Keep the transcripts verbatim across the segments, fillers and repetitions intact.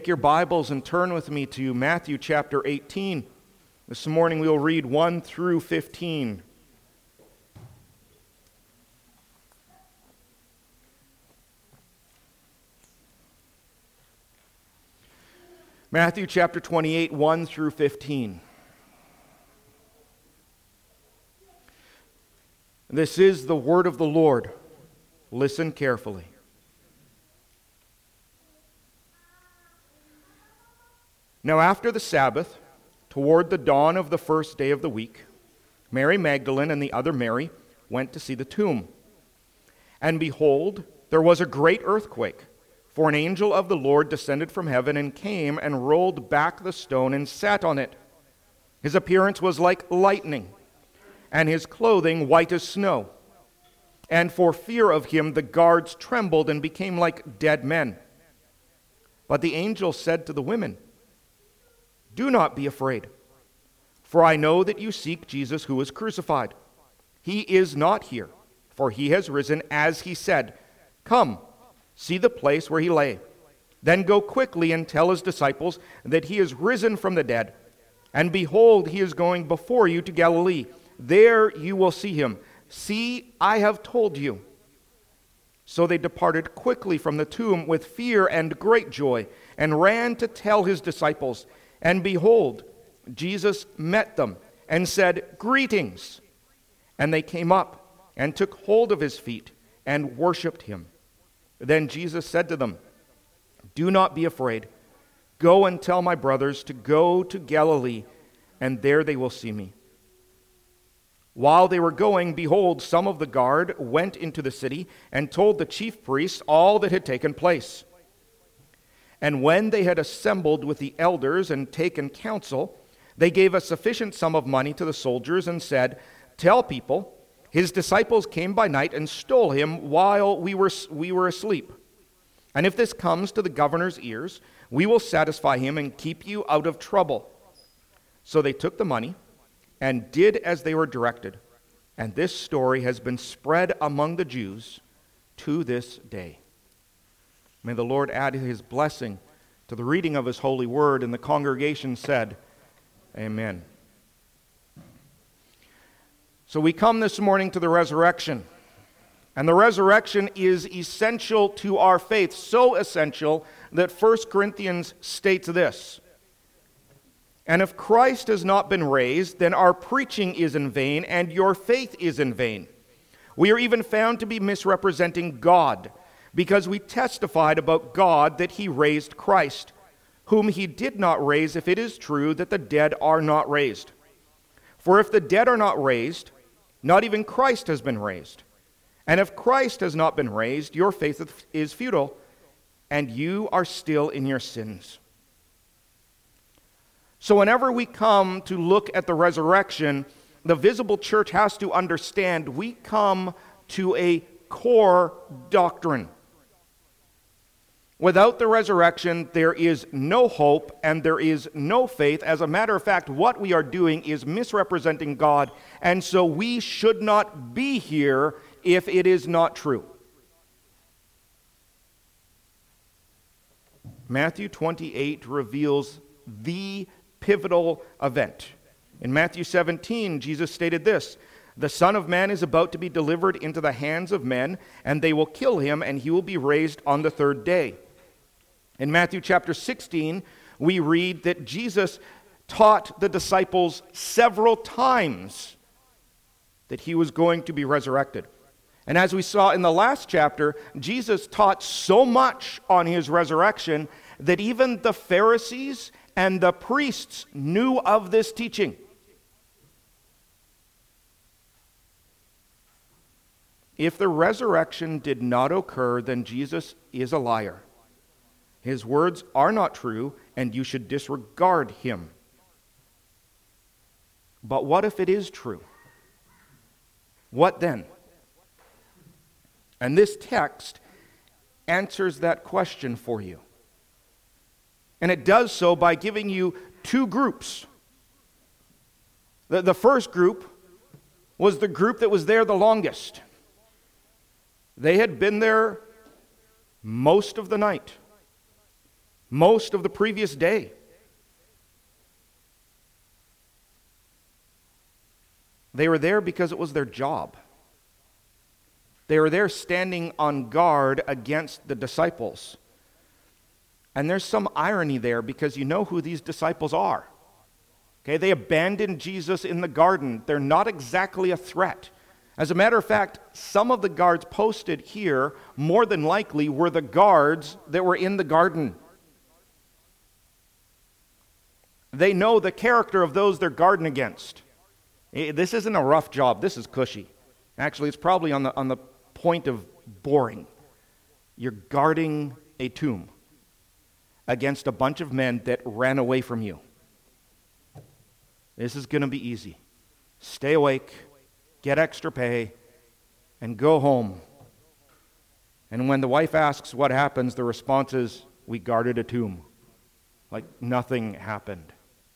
Take your Bibles and turn with me to Matthew chapter eighteen. This morning we will read one through fifteen. Matthew chapter twenty-eight, one through fifteen. This is the word of the Lord. Listen carefully. Now after the Sabbath, toward the dawn of the first day of the week, Mary Magdalene and the other Mary went to see the tomb. And behold, there was a great earthquake, for an angel of the Lord descended from heaven and came and rolled back the stone and sat on it. His appearance was like lightning, and his clothing white as snow. And for fear of him the guards trembled and became like dead men. But the angel said to the women, "Do not be afraid, for I know that you seek Jesus who was crucified. He is not here, for he has risen as he said. Come, see the place where he lay. Then go quickly and tell his disciples that he is risen from the dead. And behold, he is going before you to Galilee. There you will see him. See, I have told you." So they departed quickly from the tomb with fear and great joy, and ran to tell his disciples. And behold, Jesus met them and said, "Greetings." And they came up and took hold of his feet and worshipped him. Then Jesus said to them, "Do not be afraid. Go and tell my brothers to go to Galilee, and there they will see me." While they were going, behold, some of the guard went into the city and told the chief priests all that had taken place. And when they had assembled with the elders and taken counsel, they gave a sufficient sum of money to the soldiers and said, "Tell people, his disciples came by night and stole him while we were, we were asleep. And if this comes to the governor's ears, we will satisfy him and keep you out of trouble." So they took the money and did as they were directed. And this story has been spread among the Jews to this day. May the Lord add his blessing to the reading of his holy word. And the congregation said, Amen. So we come this morning to the resurrection. And the resurrection is essential to our faith, so essential that First Corinthians states this: "And if Christ has not been raised, then our preaching is in vain, and your faith is in vain. We are even found to be misrepresenting God, because we testified about God that he raised Christ, whom he did not raise, if it is true that the dead are not raised. For if the dead are not raised, not even Christ has been raised. And if Christ has not been raised, your faith is futile, and you are still in your sins." So whenever we come to look at the resurrection, the visible church has to understand we come to a core doctrine. Without the resurrection, there is no hope and there is no faith. As a matter of fact, what we are doing is misrepresenting God, and so we should not be here if it is not true. Matthew twenty-eight reveals the pivotal event. In Matthew seventeen, Jesus stated this: "The Son of Man is about to be delivered into the hands of men, and they will kill him, and he will be raised on the third day." In Matthew chapter sixteen, we read that Jesus taught the disciples several times that he was going to be resurrected. And as we saw in the last chapter, Jesus taught so much on his resurrection that even the Pharisees and the priests knew of this teaching. If the resurrection did not occur, then Jesus is a liar. His words are not true, and you should disregard him. But what if it is true? What then? And this text answers that question for you. And it does so by giving you two groups. The, the first group was the group that was there the longest. They had been there most of the night. most of the previous day. They were there because it was their job. They were there standing on guard against the disciples. And there's some irony there because you know who these disciples are. Okay, they abandoned Jesus in the garden. They're not exactly a threat. As a matter of fact, some of the guards posted here, more than likely, were the guards that were in the garden. They know the character of those they're guarding against. This isn't a rough job. This is cushy. Actually, it's probably on the, on the point of boring. You're guarding a tomb against a bunch of men that ran away from you. This is going to be easy. Stay awake, get extra pay, and go home. And when the wife asks what happens, the response is, we guarded a tomb. Like nothing happened.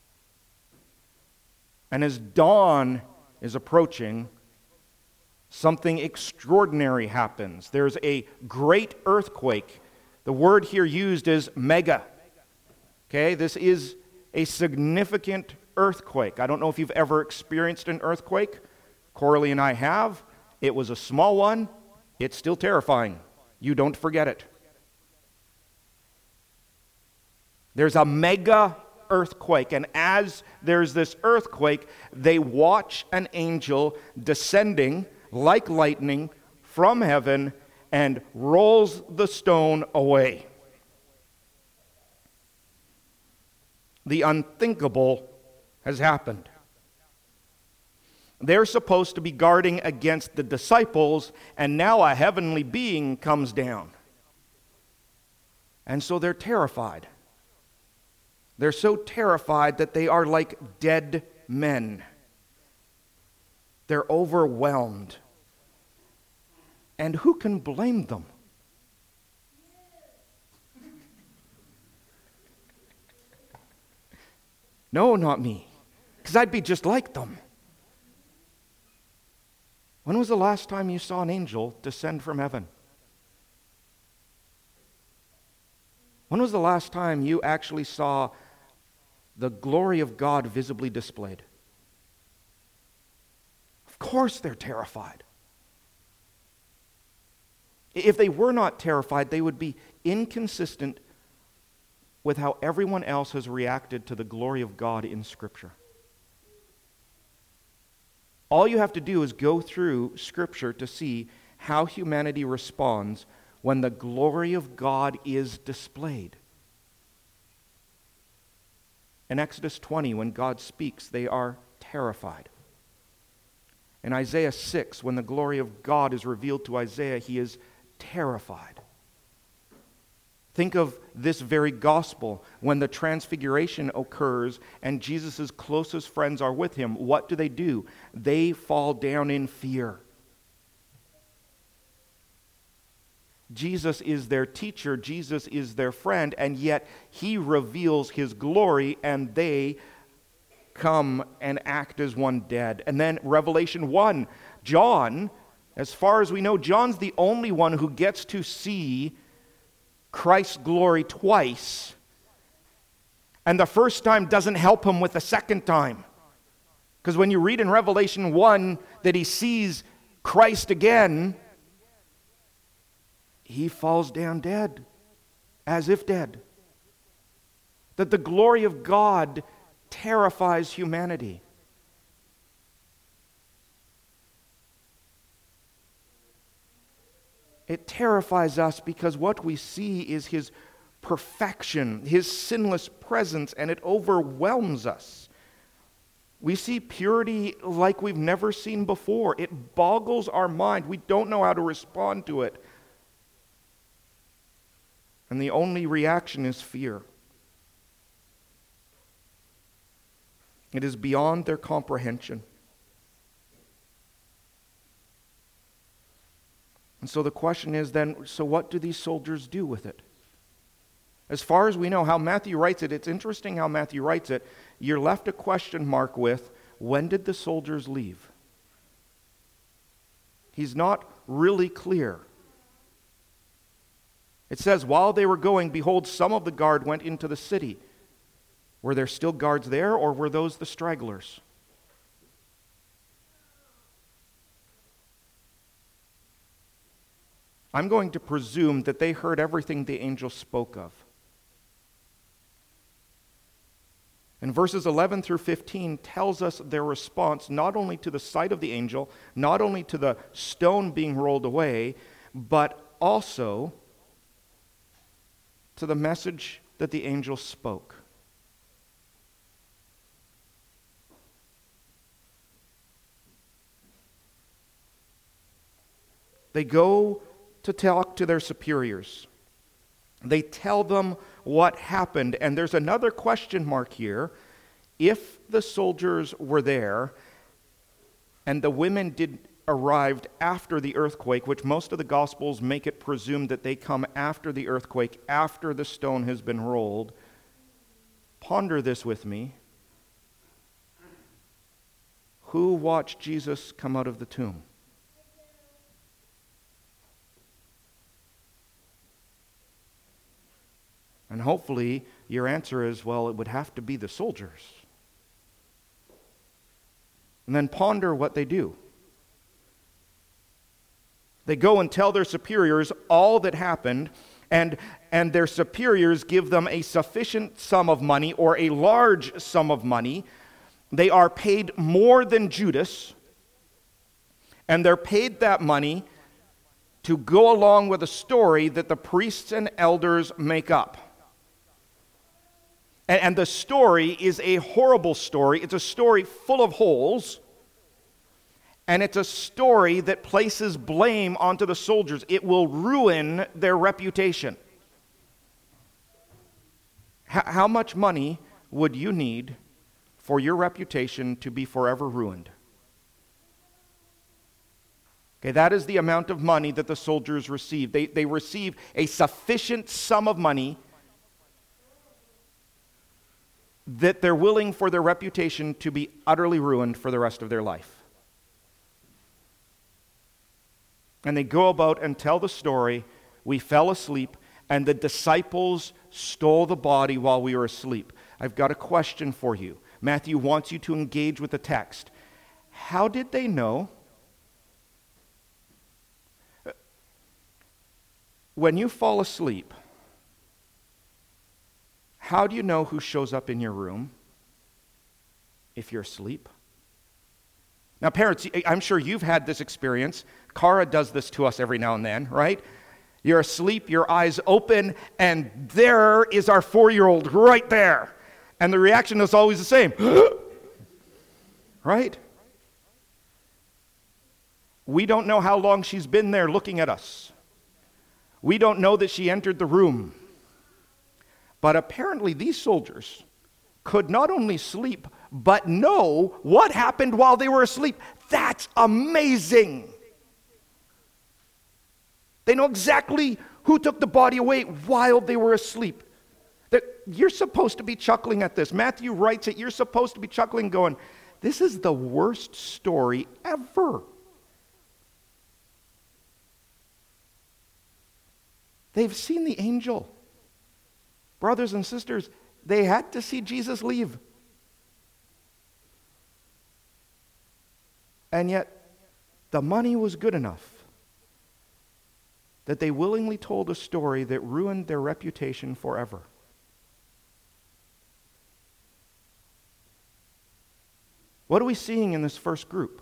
And as dawn is approaching, something extraordinary happens. There's a great earthquake. The word here used is mega. Okay, this is a significant earthquake. I don't know if you've ever experienced an earthquake. Coralie and I have. It was a small one. It's still terrifying. You don't forget it. There's a mega earthquake, and as there's this earthquake, they watch an angel descending like lightning from heaven and rolls the stone away. The unthinkable has happened. They're supposed to be guarding against the disciples, and now a heavenly being comes down. And so they're terrified. They're so terrified that they are like dead men. They're overwhelmed. And who can blame them? No, not me. Because I'd be just like them. When was the last time you saw an angel descend from heaven? When was the last time you actually saw the glory of God visibly displayed? Of course they're terrified. If they were not terrified, they would be inconsistent with how everyone else has reacted to the glory of God in Scripture. All you have to do is go through Scripture to see how humanity responds when the glory of God is displayed. In Exodus twenty, when God speaks, they are terrified. In Isaiah six, when the glory of God is revealed to Isaiah, he is terrified. Think of this very gospel. When the transfiguration occurs and Jesus' closest friends are with him, what do they do? They fall down in fear. Jesus is their teacher, Jesus is their friend, and yet he reveals his glory and they come and act as one dead. And then Revelation one, John, as far as we know, John's the only one who gets to see Christ's glory twice, and the first time doesn't help him with the second time. Because when you read in Revelation one that he sees Christ again, he falls down dead, as if dead. That the glory of God terrifies humanity. It terrifies us because what we see is his perfection, his sinless presence, and it overwhelms us. We see purity like we've never seen before. It boggles our mind. We don't know how to respond to it. And the only reaction is fear. It is beyond their comprehension. And so the question is then, so what do these soldiers do with it? As far as we know, how Matthew writes it, it's interesting how Matthew writes it. You're left a question mark with, when did the soldiers leave? He's not really clear. It says, while they were going, behold, some of the guard went into the city. Were there still guards there, or were those the stragglers? I'm going to presume that they heard everything the angel spoke of. And verses eleven through fifteen tells us their response not only to the sight of the angel, not only to the stone being rolled away, but also to the message that the angel spoke. They go to talk to their superiors. They tell them what happened. And there's another question mark here. If the soldiers were there and the women did arrived after the earthquake, which most of the Gospels make it presumed that they come after the earthquake, after the stone has been rolled, ponder this with me. Who watched Jesus come out of the tomb? And hopefully your answer is, well, it would have to be the soldiers. And then ponder what they do. They go and tell their superiors all that happened, and, and their superiors give them a sufficient sum of money or a large sum of money. They are paid more than Judas, and they're paid that money to go along with a story that the priests and elders make up. And, and the story is a horrible story. It's a story full of holes. And it's a story that places blame onto the soldiers. It will ruin their reputation. H- how much money would you need for your reputation to be forever ruined? Okay, that is the amount of money that the soldiers receive. They, they receive a sufficient sum of money that they're willing for their reputation to be utterly ruined for the rest of their life. And they go about and tell the story, we fell asleep, and the disciples stole the body while we were asleep. I've got a question for you. Matthew wants you to engage with the text. How did they know? When you fall asleep, how do you know who shows up in your room if you're asleep? Now, parents, I'm sure you've had this experience. Cara does this to us every now and then, right? You're asleep, your eyes open, and there is our four-year-old right there. And the reaction is always the same. Right? We don't know how long she's been there looking at us. We don't know that she entered the room. But apparently these soldiers could not only sleep, but know what happened while they were asleep. That's amazing. They know exactly who took the body away while they were asleep. That you're supposed to be chuckling at this. Matthew writes it. You're supposed to be chuckling, going, this is the worst story ever. They've seen the angel. Brothers and sisters, they had to see Jesus leave. And yet, the money was good enough that they willingly told a story that ruined their reputation forever. What are we seeing in this first group?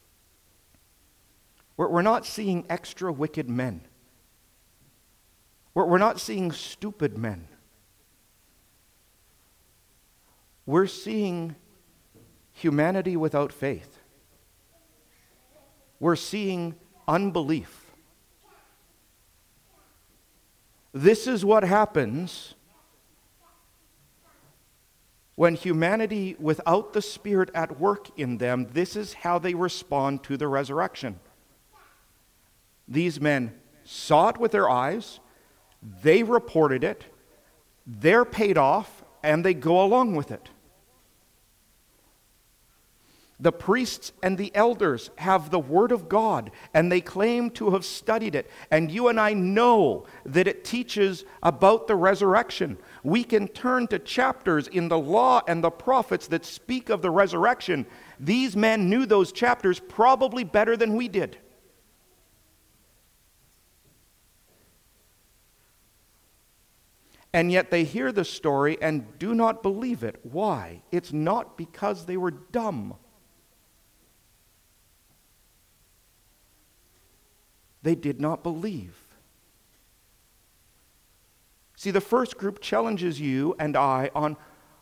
We're, we're not seeing extra wicked men. We're, we're not seeing stupid men. We're seeing humanity without faith. We're seeing unbelief. This is what happens when humanity without the Spirit at work in them. This is how they respond to the resurrection. These men saw it with their eyes, they reported it, they're paid off, and they go along with it. The priests and the elders have the Word of God, and they claim to have studied it. And you and I know that it teaches about the resurrection. We can turn to chapters in the law and the prophets that speak of the resurrection. These men knew those chapters probably better than we did. And yet they hear the story and do not believe it. Why? It's not because they were dumb. They did not believe. See, the first group challenges you and I on,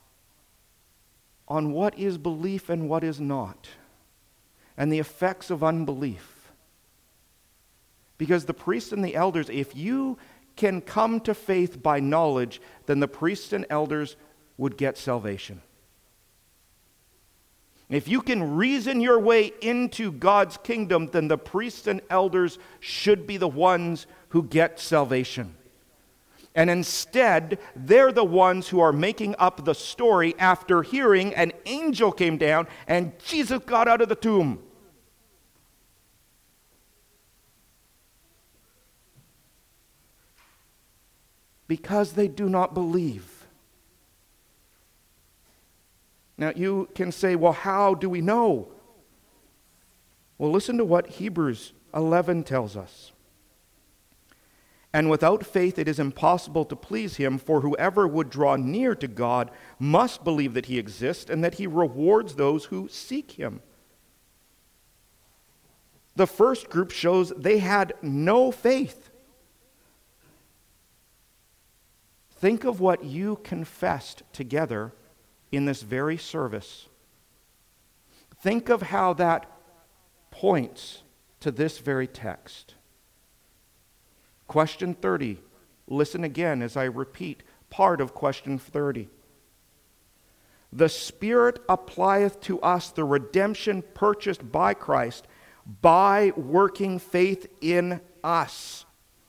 on what is belief and what is not, and the effects of unbelief. Because the priests and the elders, if you can come to faith by knowledge, then the priests and elders would get salvation. If you can reason your way into God's kingdom, then the priests and elders should be the ones who get salvation. And instead, they're the ones who are making up the story after hearing an angel came down and Jesus got out of the tomb. Because they do not believe. Now you can say, well, how do we know? Well, listen to what Hebrews eleven tells us. And without faith it is impossible to please him, for whoever would draw near to God must believe that he exists and that he rewards those who seek him. The first group shows they had no faith. Think of what you confessed together in this very service. Think of how that points to this very text. Question thirty. Listen again as I repeat part of question thirty. The Spirit applieth to us the redemption purchased by Christ by working faith in us.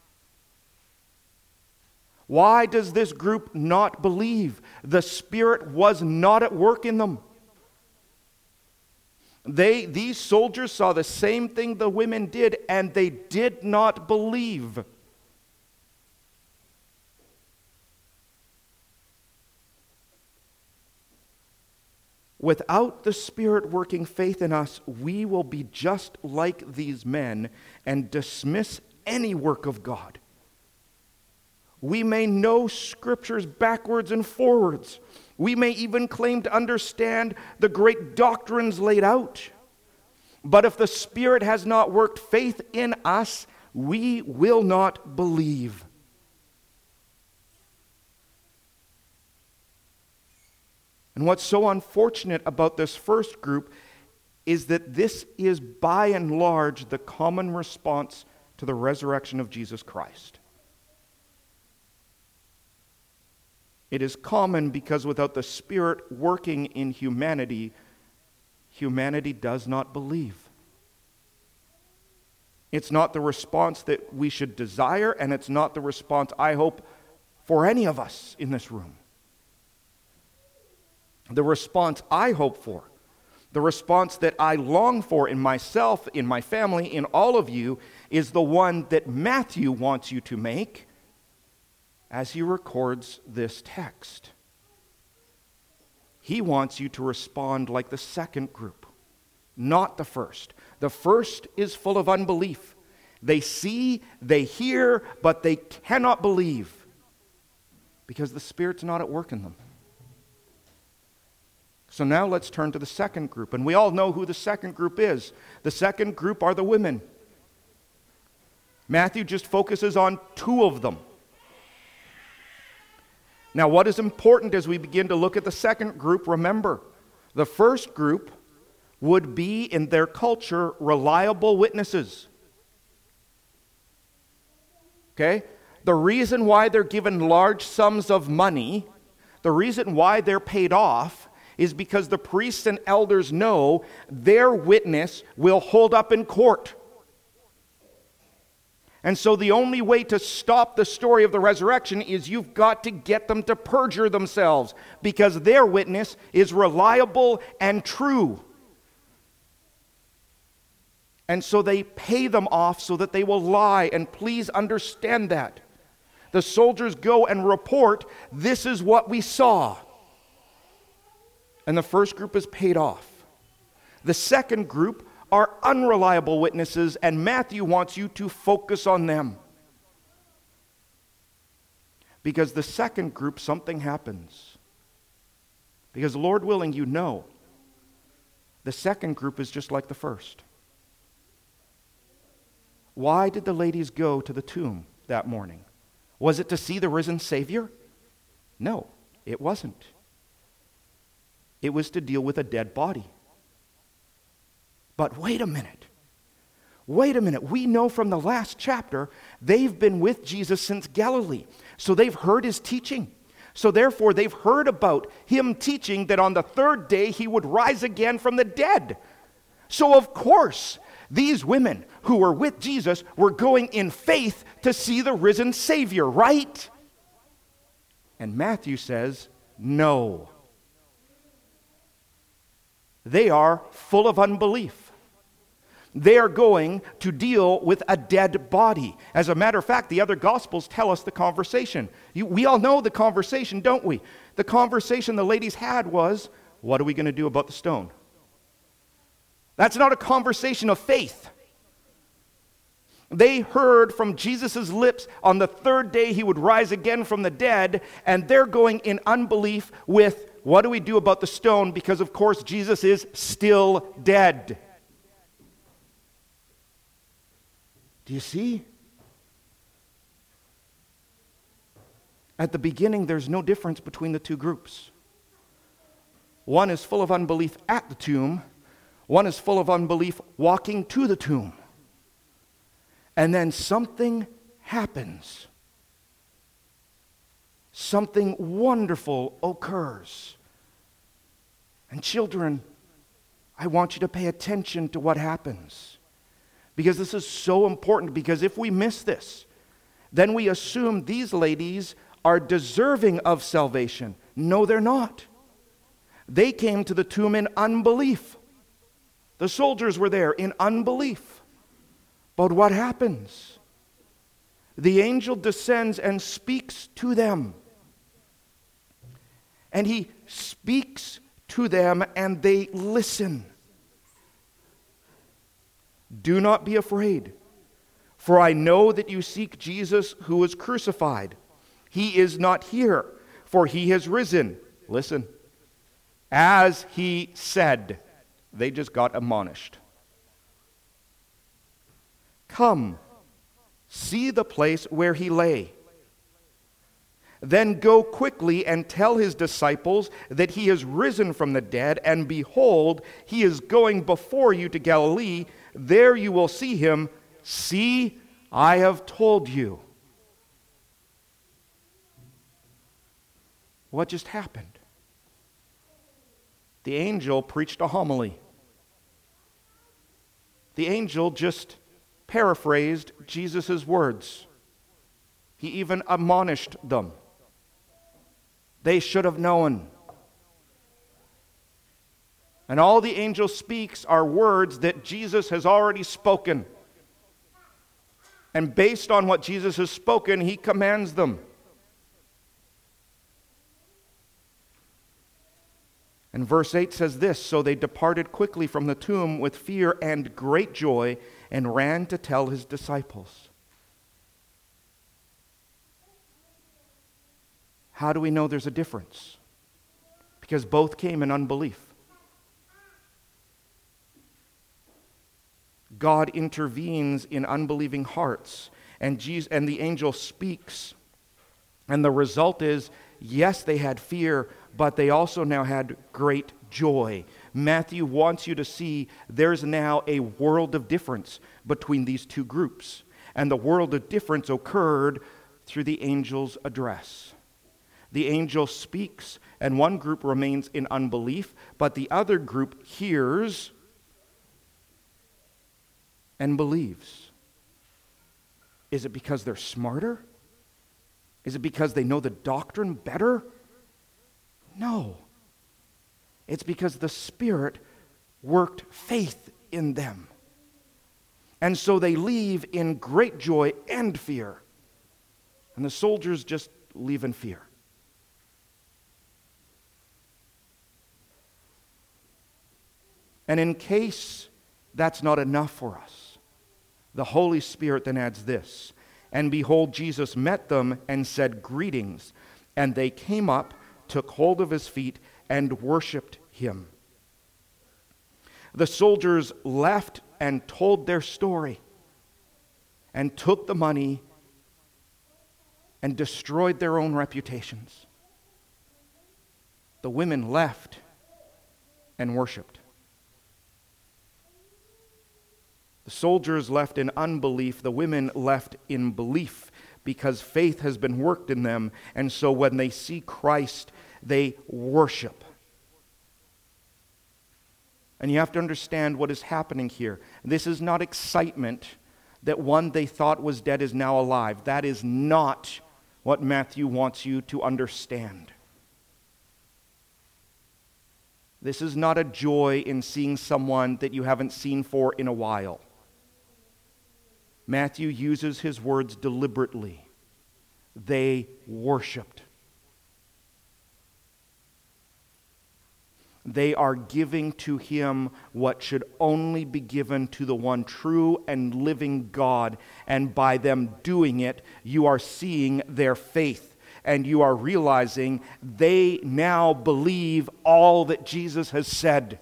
Why does this group not believe? The Spirit was not at work in them. They, these soldiers saw the same thing the women did, and they did not believe. Without the Spirit working faith in us, we will be just like these men and dismiss any work of God. We may know scriptures backwards and forwards. We may even claim to understand the great doctrines laid out. But if the Spirit has not worked faith in us, we will not believe. And what's so unfortunate about this first group is that this is by and large the common response to the resurrection of Jesus Christ. It is common because without the Spirit working in humanity, humanity does not believe. It's not the response that we should desire, and it's not the response, I hope, for any of us in this room. The response I hope for, the response that I long for in myself, in my family, in all of you, is the one that Matthew wants you to make as he records this text. He wants you to respond like the second group, not the first. The first is full of unbelief. They see, they hear, but they cannot believe because the Spirit's not at work in them. So now let's turn to the second group, and we all know who the second group is. The second group are the women. Matthew just focuses on two of them. Now, what is important as we begin to look at the second group, remember, the first group would be, in their culture, reliable witnesses. Okay? The reason why they're given large sums of money, the reason why they're paid off, is because the priests and elders know their witness will hold up in court. And so the only way to stop the story of the resurrection is you've got to get them to perjure themselves, because their witness is reliable and true. And so they pay them off so that they will lie. And please understand that. The soldiers go and report, this is what we saw. And the first group is paid off. The second group are unreliable witnesses, and Matthew wants you to focus on them. Because the second group, something happens. Because Lord willing, you know, the second group is just like the first. Why did the ladies go to the tomb that morning? Was it to see the risen Savior? No, it wasn't. It was to deal with a dead body. But wait a minute. Wait a minute. We know from the last chapter, they've been with Jesus since Galilee. So they've heard his teaching. So therefore, they've heard about him teaching that on the third day he would rise again from the dead. So of course, these women who were with Jesus were going in faith to see the risen Savior, right? And Matthew says, no. They are full of unbelief. They are going to deal with a dead body. As a matter of fact, the other Gospels tell us the conversation. You, we all know the conversation, don't we? The conversation the ladies had was, what are we going to do about the stone? That's not a conversation of faith. They heard from Jesus' lips on the third day he would rise again from the dead, and they're going in unbelief with, what do we do about the stone? Because of course Jesus is still dead. Do you see? At the beginning, there's no difference between the two groups. One is full of unbelief at the tomb. One is full of unbelief walking to the tomb. And then something happens. Something wonderful occurs. And children, I want you to pay attention to what happens. Because this is so important, because if we miss this, then we assume these ladies are deserving of salvation. No, they're not. They came to the tomb in unbelief. The soldiers were there in unbelief. But what happens? The angel descends and speaks to them. And he speaks to them and they listen. Do not be afraid, for I know that you seek Jesus who was crucified. He is not here, for he has risen. Listen. As he said. They just got admonished. Come, see the place where he lay. Then go quickly and tell his disciples that he is risen from the dead, and behold, he is going before you to Galilee. There you will see him. See, I have told you. What just happened? The angel preached a homily. The angel just paraphrased Jesus' words. He even admonished them. They should have known. And all the angel speaks are words that Jesus has already spoken. And based on what Jesus has spoken, he commands them. And verse eight says this, so they departed quickly from the tomb with fear and great joy and ran to tell his disciples. How do we know there's a difference? Because both came in unbelief. God intervenes in unbelieving hearts, and Jesus, and the angel speaks. And the result is, yes, they had fear, but they also now had great joy. Matthew wants you to see there's now a world of difference between these two groups. And the world of difference occurred through the angel's address. The angel speaks, and one group remains in unbelief, but the other group hears and believes. Is it because they're smarter? Is it because they know the doctrine better? No. It's because the Spirit worked faith in them. And so they leave in great joy and fear. And the soldiers just leave in fear. And in case that's not enough for us, the Holy Spirit then adds this. And behold, Jesus met them and said, "Greetings." And they came up, took hold of his feet, and worshipped him. The soldiers left and told their story and took the money and destroyed their own reputations. The women left and worshipped. The soldiers left in unbelief, the women left in belief, because faith has been worked in them, and so when they see Christ, they worship. And you have to understand what is happening here. This is not excitement that one they thought was dead is now alive. That is not what Matthew wants you to understand. This is not a joy in seeing someone that you haven't seen for in a while. Matthew uses his words deliberately. They worshiped. They are giving to him what should only be given to the one true and living God. And by them doing it, you are seeing their faith. And you are realizing they now believe all that Jesus has said.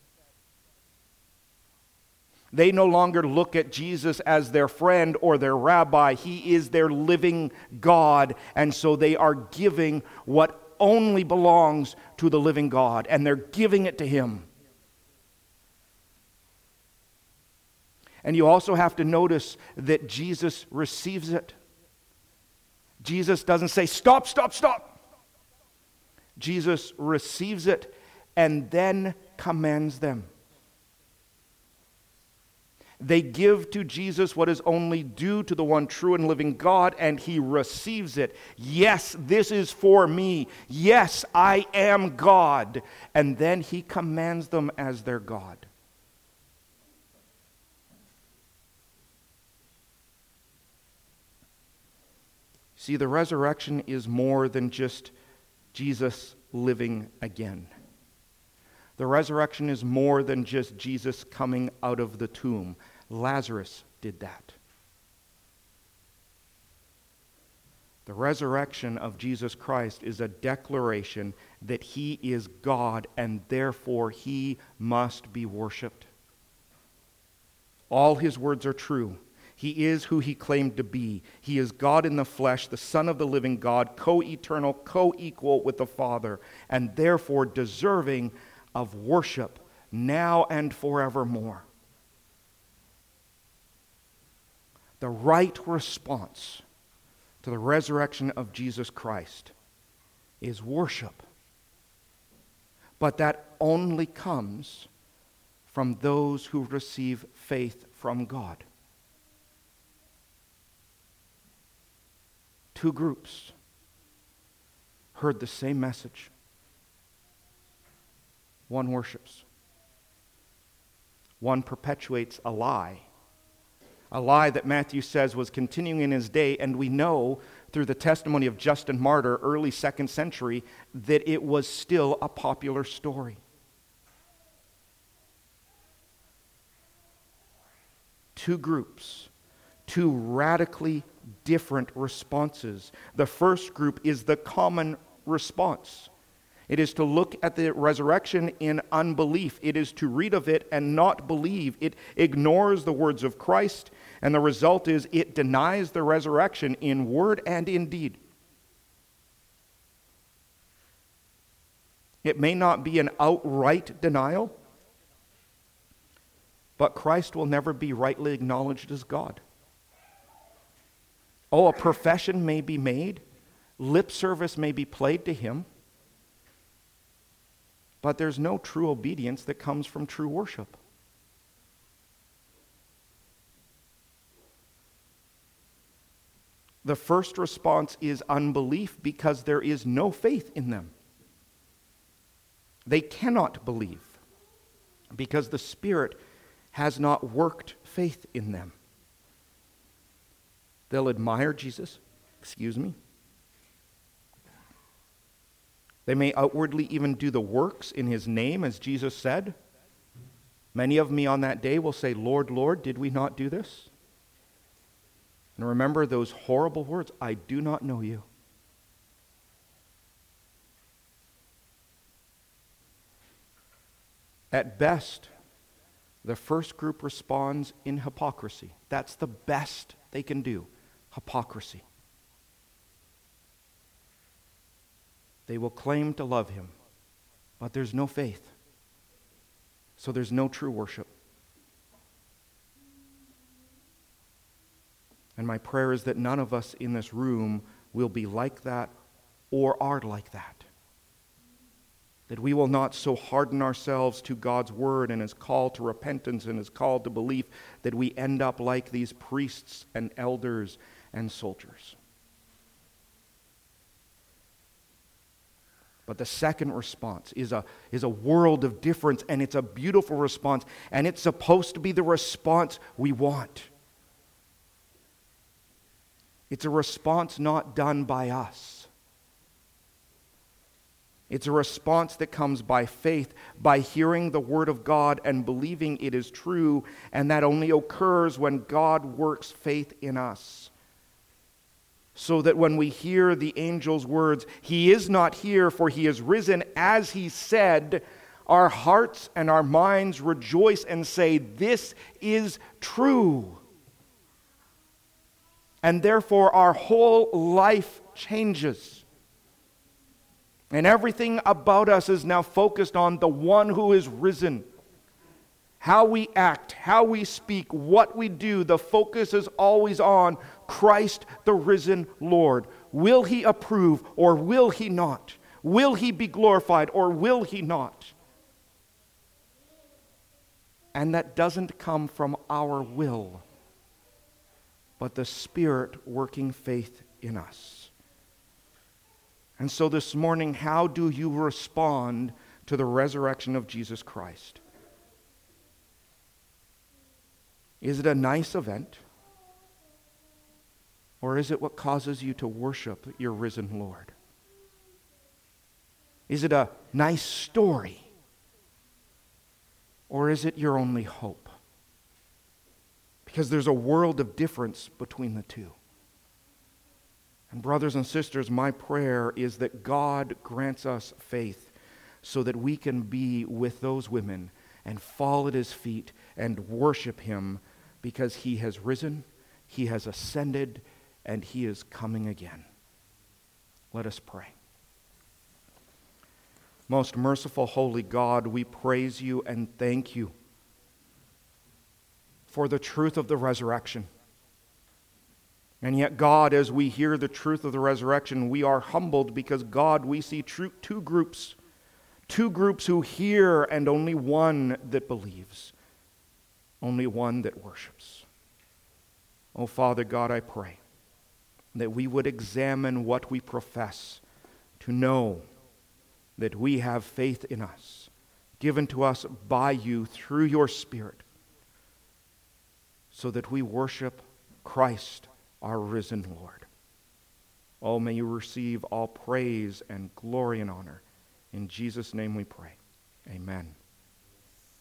They no longer look at Jesus as their friend or their rabbi. He is their living God. And so they are giving what only belongs to the living God. And they're giving it to him. And you also have to notice that Jesus receives it. Jesus doesn't say, "Stop, stop, stop." Jesus receives it and then commands them. They give to Jesus what is only due to the one true and living God, and he receives it. Yes, this is for me. Yes, I am God. And then he commands them as their God. See, the resurrection is more than just Jesus living again. The resurrection is more than just Jesus coming out of the tomb. Lazarus did that. The resurrection of Jesus Christ is a declaration that he is God and therefore he must be worshipped. All his words are true. He is who he claimed to be. He is God in the flesh, the Son of the living God, co-eternal, co-equal with the Father, and therefore deserving of worship now and forevermore. The right response to the resurrection of Jesus Christ is worship. But that only comes from those who receive faith from God. Two groups heard the same message. One worships. One perpetuates a lie. A lie that Matthew says was continuing in his day, and we know through the testimony of Justin Martyr, early second century, that it was still a popular story. Two groups, two radically different responses. The first group is the common response. It is to look at the resurrection in unbelief. It is to read of it and not believe. It ignores the words of Christ, and the result is it denies the resurrection in word and in deed. It may not be an outright denial, but Christ will never be rightly acknowledged as God. Oh, a profession may be made, lip service may be played to him, but there's no true obedience that comes from true worship. The first response is unbelief because there is no faith in them. They cannot believe because the Spirit has not worked faith in them. They'll admire Jesus, excuse me. They may outwardly even do the works in his name, as Jesus said. Many of me on that day will say, Lord, Lord, did we not do this? And remember those horrible words, I do not know you. At best, the first group responds in hypocrisy. That's the best they can do, hypocrisy. They will claim to love him, but there's no faith. So there's no true worship. And my prayer is that none of us in this room will be like that or are like that. That we will not so harden ourselves to God's word and his call to repentance and his call to belief that we end up like these priests and elders and soldiers. But the second response is a, is a world of difference, and it's a beautiful response, and it's supposed to be the response we want. It's a response not done by us. It's a response that comes by faith, by hearing the word of God and believing it is true, and that only occurs when God works faith in us. So that when we hear the angel's words, he is not here, for he is risen, as he said, our hearts and our minds rejoice and say, this is true. And therefore our whole life changes. And everything about us is now focused on the one who is risen. How we act, how we speak, what we do, the focus is always on Christ the risen Lord. Will he approve or will he not? Will he be glorified or will he not? And that doesn't come from our will, but the Spirit working faith in us. And so this morning, how do you respond to the resurrection of Jesus Christ? Is it a nice event? Or is it what causes you to worship your risen Lord? Is it a nice story? Or is it your only hope? Because there's a world of difference between the two. And brothers and sisters, my prayer is that God grants us faith so that we can be with those women and fall at his feet and worship him, because he has risen, he has ascended, and he is coming again. Let us pray. Most merciful, holy God, we praise you and thank you for the truth of the resurrection. And yet, God, as we hear the truth of the resurrection, we are humbled because, God, we see true, two groups, two groups who hear and only one that believes, only one that worships. Oh, Father God, I pray that we would examine what we profess to know that we have faith in us, given to us by you through your Spirit, so that we worship Christ, our risen Lord. Oh, may you receive all praise and glory and honor. In Jesus' name we pray. Amen.